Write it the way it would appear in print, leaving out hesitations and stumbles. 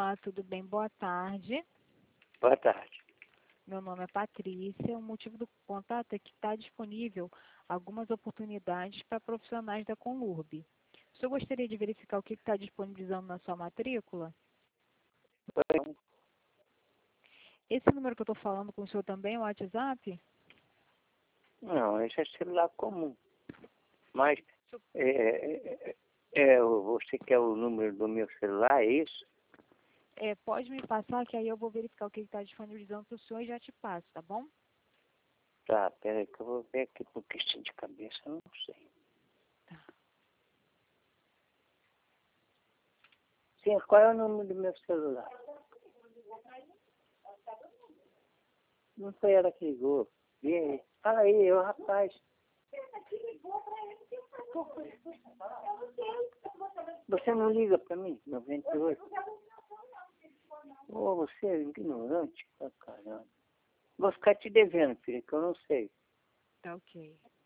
Olá, tudo bem? Boa tarde. Boa tarde. Meu nome é Patrícia. O motivo do contato é que está disponível algumas oportunidades para profissionais da Conlurb. O senhor gostaria de verificar o que está disponibilizando na sua matrícula? Esse número que eu estou falando com o senhor também é o WhatsApp? Não, esse é celular comum. Mas você quer o número do meu celular, é isso? Pode me passar que aí eu vou verificar o que está disponibilizando para o senhor e já te passo, tá bom? Tá, peraí que eu vou ver aqui porque assim de cabeça eu não sei. Tá. Sim, qual é o número do meu celular? Não foi ela que ligou. E aí? Fala aí, ô rapaz. Você não liga pra mim? 98? Ô, você é ignorante pra caramba. Vou ficar te devendo, filho, que eu não sei. Tá ok.